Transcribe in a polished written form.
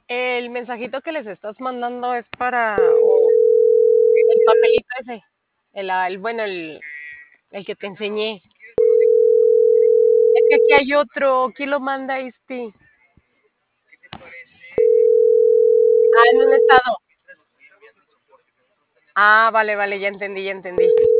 El mensajito que les estás mandando es para o el papelito ese, bueno, el que te enseñé. Es que aquí hay otro, ¿quién lo manda este? Ah, en un estado. Ah, vale, vale, ya entendí, ya entendí.